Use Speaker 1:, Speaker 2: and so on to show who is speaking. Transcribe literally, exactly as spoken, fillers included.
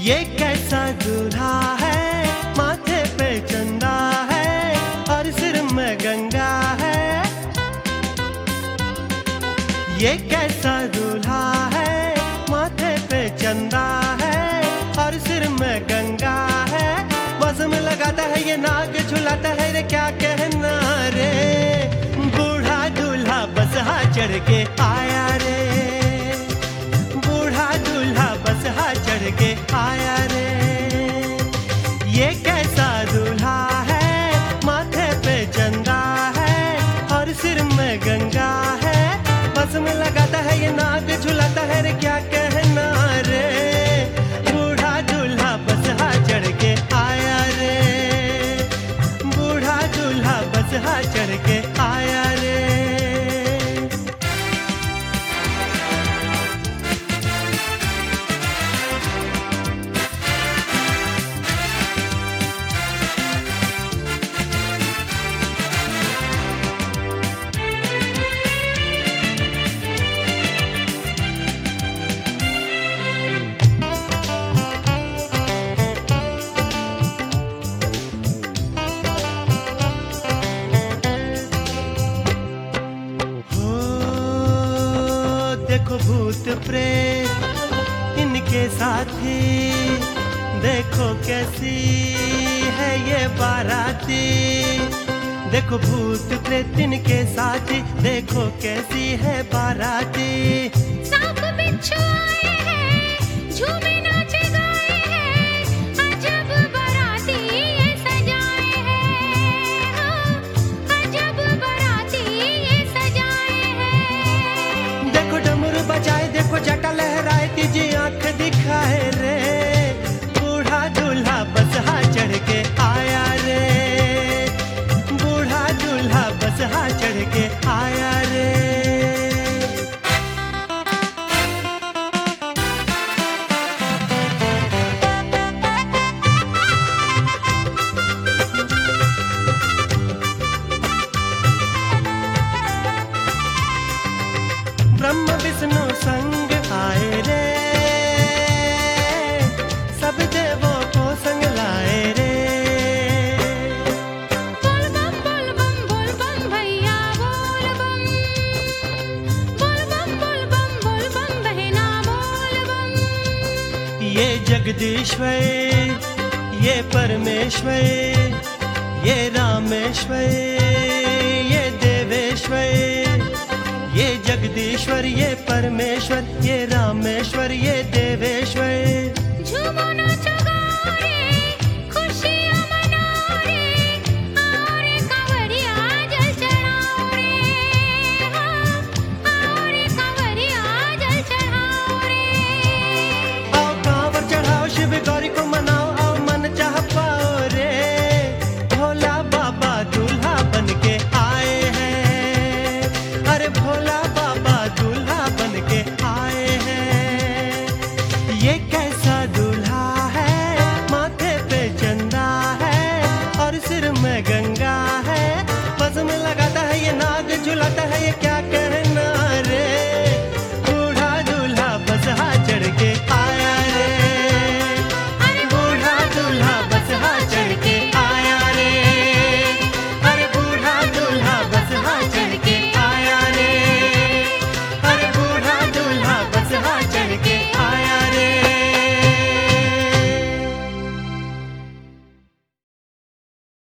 Speaker 1: ये कैसा दूल्हा है, माथे पे चंदा है और सिर में गंगा है। ये कैसा दूल्हा है, माथे पे चंदा है और सिर में गंगा है। बज़म लगाता है ये नाग झुलाता है रे, क्या कहना रे। बूढ़ा दूल्हा बसहा चढ़ के आया रे, बूढ़ा दूल्हा बसहा चढ़ के आया रे। ये कैसा दूल्हा है, माथे पे चंदा है और सिर में गंगा है। बज़म लगाता है ये नाग झुलाता है रे, क्या कहना रे। बूढ़ा दूल्हा बसहा चढ़ के आया रे, बूढ़ा दूल्हा बसहा चढ़ के आया रे। देखो भूत प्रेत इनके साथी, देखो कैसी है ये बाराती। देखो भूत प्रेत इनके साथी, देखो कैसी है बाराती।
Speaker 2: सांप बिच्छू आए हैं, झूमे नाचे गाए हैं, अजब बाराती ये सजाए हैं। हाँ, अजब बाराती ये सजाए हैं।
Speaker 1: देखो डमरू बजाए, देखो जटा लहराए, तीजी आंख दिखाए रे। बूढ़ा दूल्हा बसहा चढ़ के आया रे, बूढ़ा दूल्हा बसहा चढ़ के आया रे। ब्रह्म विष्णु संग आए रे, सब देवों को संग लाए रे।
Speaker 2: बोल बम बोल बम बोल बम भैया बोल बम, बोल बम बोल बम बोल बम बहना बोल बम।
Speaker 1: ये जगदीश्वर, ये परमेश्वर, ये रामेश्वर, ये देवेश्वर। ये जगदीश्वर, ये परमेश्वर, ये रामेश्वर, ये देवेश्वर।